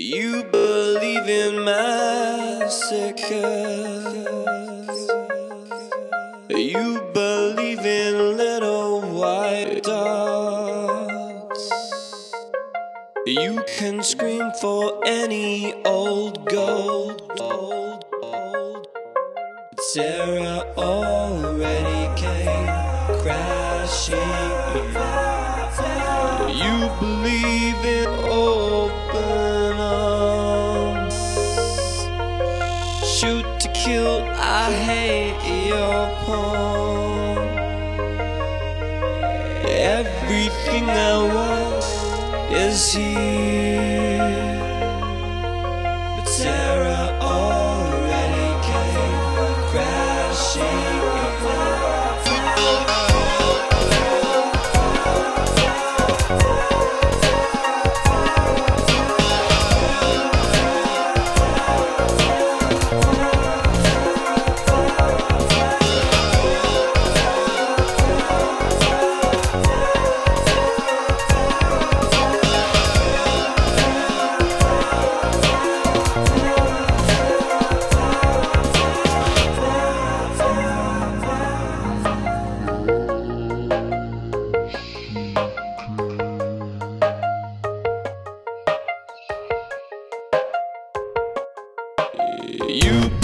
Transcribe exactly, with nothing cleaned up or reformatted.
You believe in massacres. You believe in little white dots. You can scream for any old gold, old, old. Sarah already came crashing in. You believe in open arms. Shoot to kill, I hate your palm. Everything I want is here, but Sarah already came crashing in. You